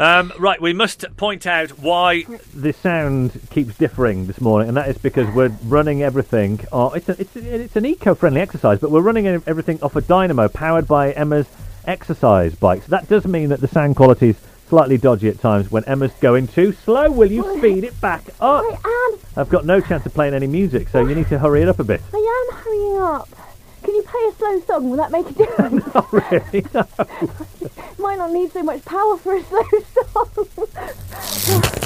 Right, we must point out why the sound keeps differing this morning, and that is because we're running everything. It's an eco-friendly exercise, but we're running everything off a dynamo powered by Emma's exercise bike. So that does mean that the sound quality is slightly dodgy at times when Emma's going too slow. Will you speed it back up? I am. I've got no chance of playing any music, so you need to hurry it up a bit. I am hurrying up. Can you play a slow song? Will that make a difference? Not really, no. Might not need so much power for a slow song.